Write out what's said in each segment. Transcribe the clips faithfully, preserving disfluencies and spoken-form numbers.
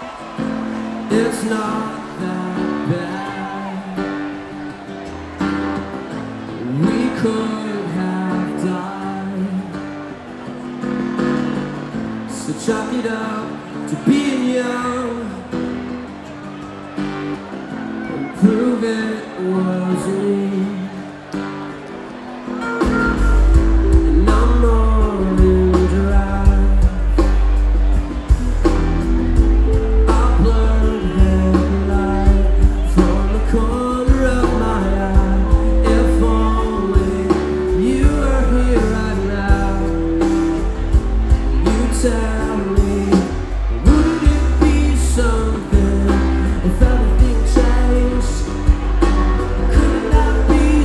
It's not that bad. We could have died. So chalk it up to being young and prove it was me. And I'm on drive. I blurred headlight from the corner of my eye. If only you were here right now, you tell me, would it be something if everything changed? Could it not be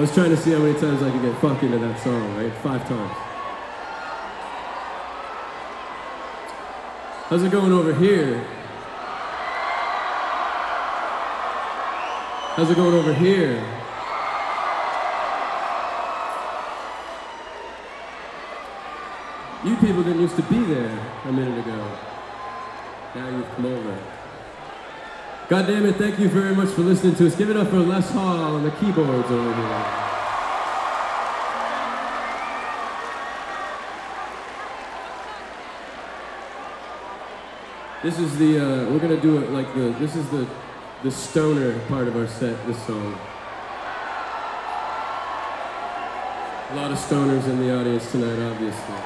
was trying to see how many times I could get fuck into that song, right? Five times. How's it going over here? How's it going over here? You people didn't used to be there a minute ago. Now you've come over. God damn it, thank you very much for listening to us. Give it up for Les Hall on the keyboards over here. This is the, uh, we're gonna do it like the, this is the, the stoner part of our set, this song. A lot of stoners in the audience tonight, obviously.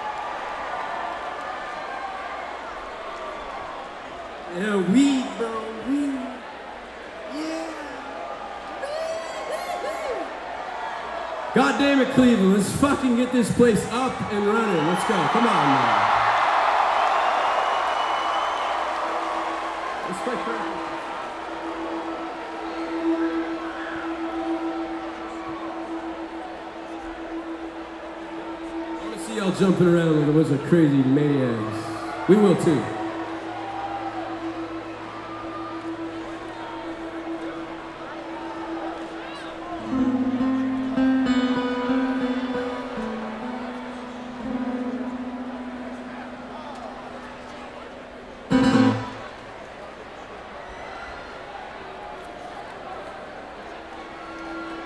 Yeah, weed, bro, weed. Yeah. God damn it, Cleveland, let's fucking get this place up and running. Let's go, come on now. Let's play first. I want to see y'all jumping around like a bunch of crazy maniacs. We will too.